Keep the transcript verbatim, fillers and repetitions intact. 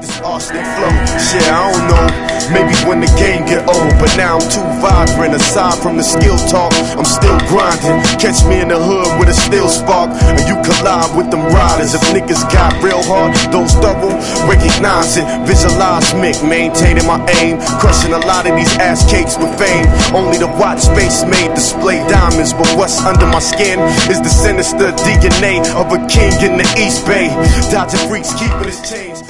this arsenic flow. Shit, I don't know, maybe when the game get old, but now I'm too vibrant. Aside from the skill talk, I'm still grinding. Catch me in the hood with a steel spark, and you collide with them riders. If niggas got real hard, those thorough, recognize it. Visualize Mick, maintaining my aim, crushing a lot of these ass cakes with fame. Only the watch face made display diamonds, but what's under my skin is the sinister D N A of a king in the East Bay. Dodging freaks, keeping his chains.